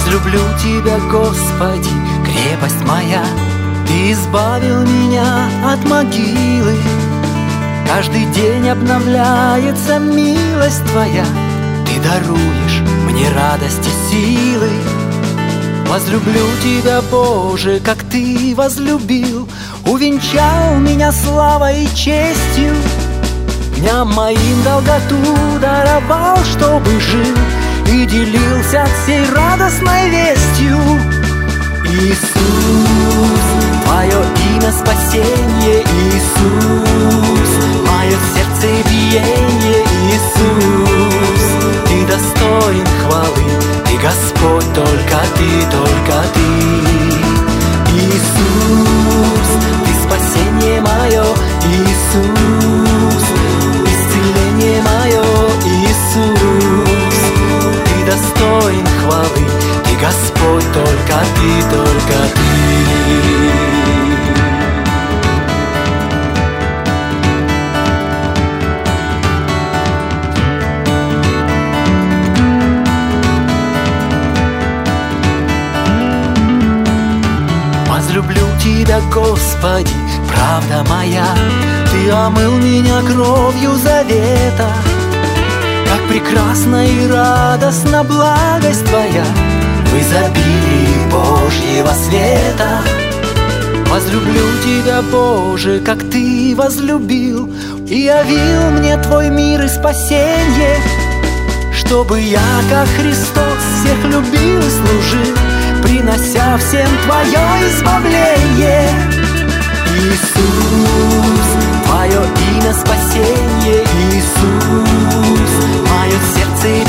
Возлюблю Тебя, Господи, крепость моя. Ты избавил меня от могилы. Каждый день обновляется милость Твоя. Ты даруешь мне радость и силы. Возлюблю Тебя, Боже, как Ты возлюбил. Увенчал меня славой и честью. Дням моим долготу даровал, чтобы жил и делился всей радостной вестью. Иисус, Твое имя спасение, Иисус, мое сердце биение, Иисус, Ты достоин хвалы, Ты Господь, только Ты, Иисус, Ты спасение мое, Иисус, исцеление мое, Иисус, Ты достоин хвалы, Ты Господь, только Ты. Возлюблю Тебя, Господи, правда моя. Ты омыл меня кровью завета. Как прекрасна и радостна благость Твоя в изобилии Божьего света. Возлюблю Тебя, Боже, как Ты возлюбил, и явил мне Твой мир и спасенье, чтобы я, как Христос, всех любил и служил, принося всем Твое избавление. Иисус, Твое имя спасение, Иисус, мое сердце